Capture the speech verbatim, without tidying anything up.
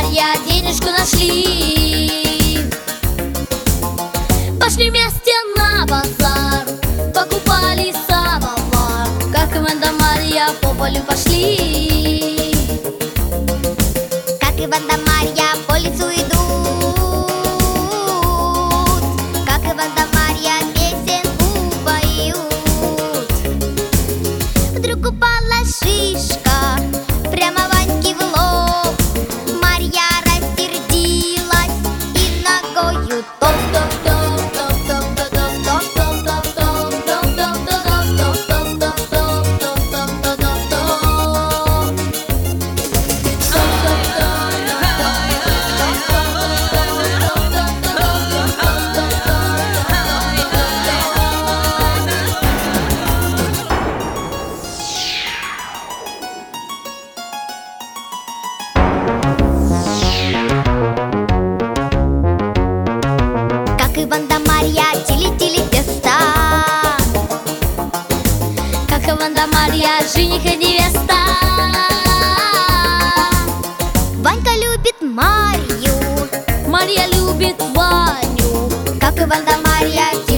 Марья денежку нашли. Пошли вместе на базар, покупали самовар. Как Иван да Марья по полю пошли. Как Иван да Марья по лесу идут, как Иван да Марья песенку поют. Вдруг упала шишка прямо Ваньке в лоб. Марья рассердилась и ногою Иван да Марья тили-тили теста, Как Иван да Марья жених и невеста. Ванька любит Марью, Марья любит Ваню. как Иван да Марья